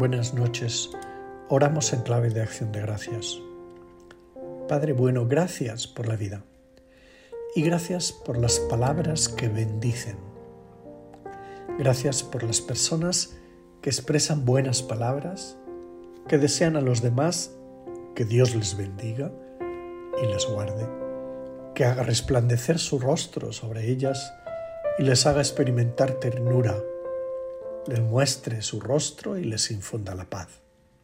Buenas noches. Oramos en clave de acción de gracias. Padre bueno, gracias por la vida y gracias por las palabras que bendicen. Gracias por las personas que expresan buenas palabras, que desean a los demás que Dios les bendiga y les guarde, que haga resplandecer su rostro sobre ellas y les haga experimentar ternura, les muestre su rostro y les infunda la paz.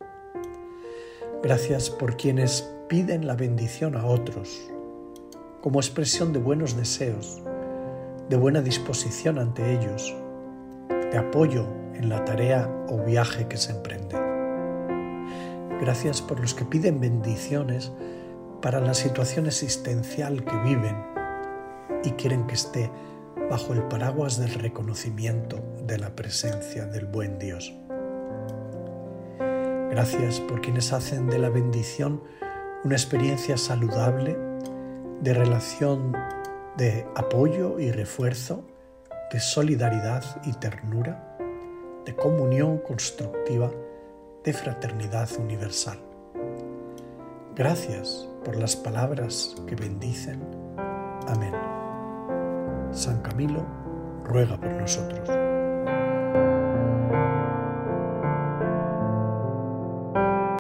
Gracias por quienes piden la bendición a otros, como expresión de buenos deseos, de buena disposición ante ellos, de apoyo en la tarea o viaje que se emprende. Gracias por los que piden bendiciones para la situación existencial que viven y quieren que esté bajo el paraguas del reconocimiento de la presencia del buen Dios. Gracias por quienes hacen de la bendición una experiencia saludable, de relación de apoyo y refuerzo, de solidaridad y ternura, de comunión constructiva, de fraternidad universal. Gracias por las palabras que bendicen. Amén. San Camilo ruega por nosotros.